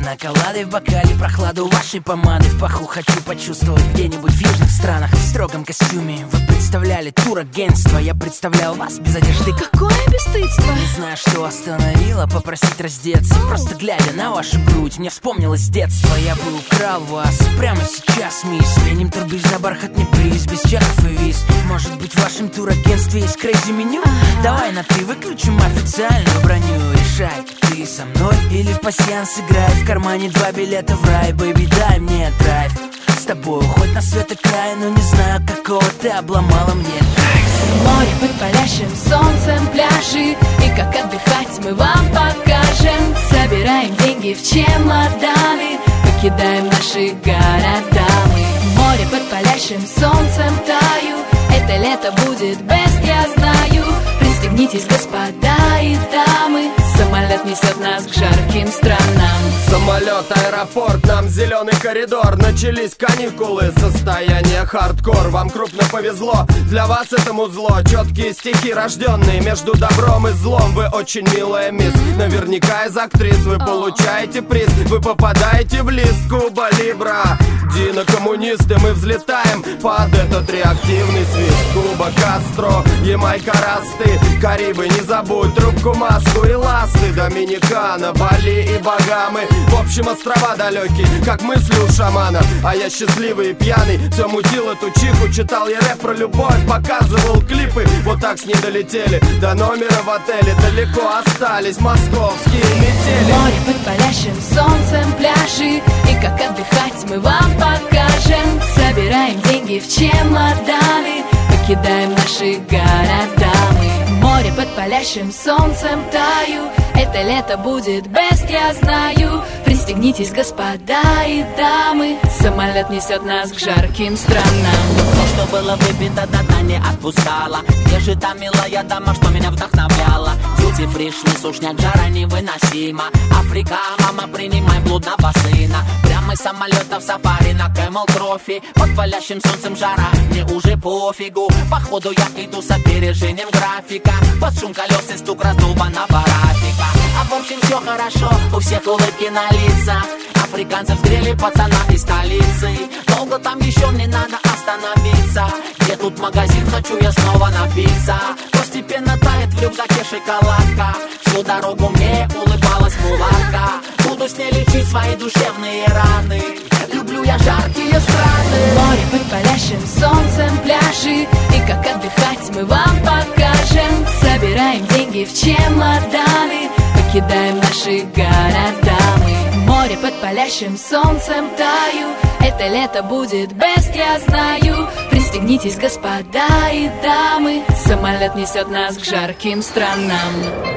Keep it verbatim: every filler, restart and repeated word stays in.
пиноколады в бокале, прохладу вашей помады в паху хочу почувствовать где-нибудь в южных странах. В строгом костюме вы представляли турагентство, я представлял вас без одежды. Какое бесстыдство! Не знаю, что остановило попросить раздеться. Просто глядя на вашу грудь, мне вспомнилось детство. Я бы украл вас прямо сейчас, мисс. Сменим турбиз на бархатный приз, без чеков и виз. Может быть, в вашем турагентстве есть крейзи меню? Ага. Давай на ты выключим официальную броню. Решай, ты со мной или в пасьянс играй. В кармане два билета в рай, бэйби, дай мне драйв. С тобой хоть на свет и край, но не знаю, какого ты обломала мне. Море под палящим солнцем, пляжи, и как отдыхать мы вам покажем. Собираем деньги в чемоданы, покидаем наши города мы. Море под палящим солнцем таю, это лето будет best, я знаю. Пристегнитесь, господа и дамы, самолет несет нас к жарким странам. Самолет, аэропорт, нам зеленый коридор. Начались каникулы, состояние хардкор. Вам крупно повезло, для вас это музло. Четкие стихи, рожденные между добром и злом. Вы очень милая мисс, наверняка из актрис. Вы получаете приз, вы попадаете в лист Куба Либра. Дина, коммунисты, мы взлетаем под этот реактивный свист. Куба, Кастро, Ямайка, Расты, Карибы, не забудь трубку, маску и ласты. Доминикана, Бали и Багамы, в общем острова далекие, как мысли у шамана. А я счастливый и пьяный, все мутил эту чиху. Читал я рэп про любовь, показывал клипы. Вот так с ней долетели до номера в отеле. Далеко остались московские метели. Море под палящим солнцем, пляжи, и как отдыхать мы вам покажем. Собираем деньги в чемоданы, покидаем наши города мы. Море под палящим солнцем таю, это лето будет best, я знаю. Пристегнитесь, господа и дамы, самолет несет нас к жарким странам. То, что было выпито, до дна не отпускала. Где же та милая дама, что меня вдохновляла? Дьюти фри, сушняк, жара невыносима. Африка, мама, принимай блудного сына. Прямо из самолета в сафари на Camel Trophy. Под палящим солнцем жара, мне уже пофигу. Походу я иду с опережением графика. Под шум колес и стук раздолбанного рафика. А в общем все хорошо, у всех улыбки на лицах. Африканцев сгрели пацана из столицы. Долго там еще мне надо остановиться. Где тут магазин, хочу я снова напиться. Постепенно тает в рюкзаке шоколадка. Всю дорогу мне улыбалась мулатка. Буду с ней лечить свои душевные раны. Люблю я жаркие страны. Море под палящим солнцем, пляжи, и как отдыхать мы вам покажем. Собираем деньги в чемоданы, покидаем наши города мы. Море под палящим солнцем таю, это лето будет best, я знаю. Пристегнитесь, господа и дамы, самолет несет нас к жарким странам.